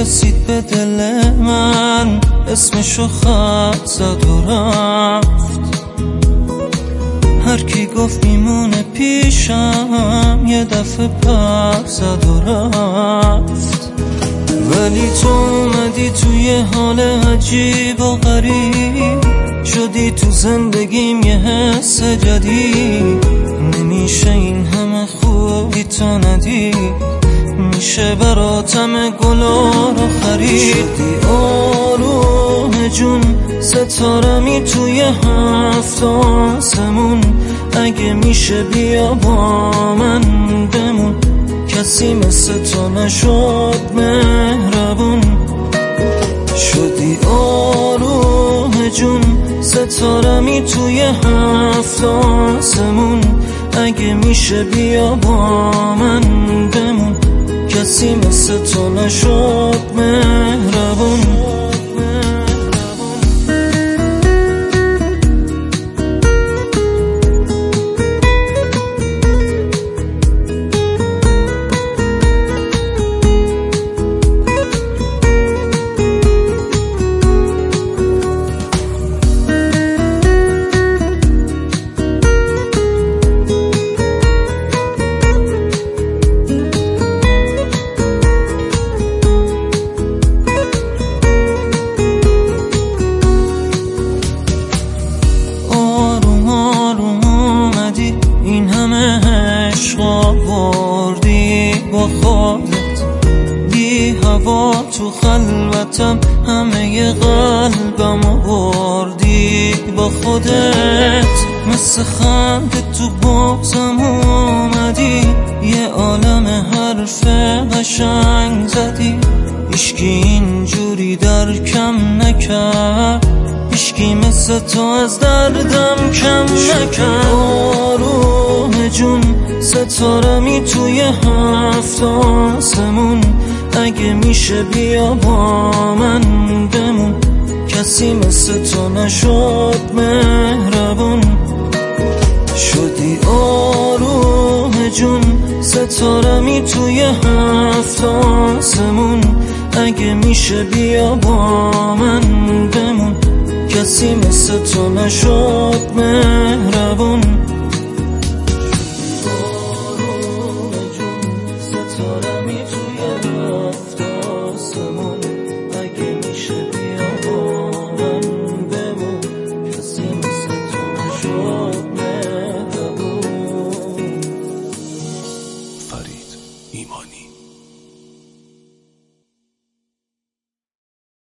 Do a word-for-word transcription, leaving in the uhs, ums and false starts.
رسید به دل من، اسمشو خط زد و رفت. هر کی گفت میمونه پیشم، یه دفعه پر زد و رفت. ولی تو اومدی توی حال عجیب و غریب، شدی تو زندگیم یه حس جدید. نمیشه این همه خوبی تو ندید، میشه براتم گلا رو خرید. شدی آروم جون، ستارمی توی هفت آسمون. اگه میشه بیا با من بمون، کسی مثل تو نشد مهربون. شدی آروم جون، ستارمی توی هفت آسمون. اگه میشه بیا با من بمون، کسی مثل تو نشد مهربون. این همه عشق آوردی با خودت، بی هوا تو خلوتم همه قلبم آوردی با خودت. مثل خنده تو بغزم اومدی، یه عالم حرف قشنگ زدی. هیچکی اینجوری درکم نکرد، هیچکی مثل تو از دردم کم نکرد. آروم جون، ستارمی توی هفت آسمون. اگه میشه بیا با من بمون، کسی مثل تو نشد مهربون. شدی آروم جون، ستارمی توی هفت آسمون. اگه میشه بیا با من بمون، کسی مثل تو نشد مهربون.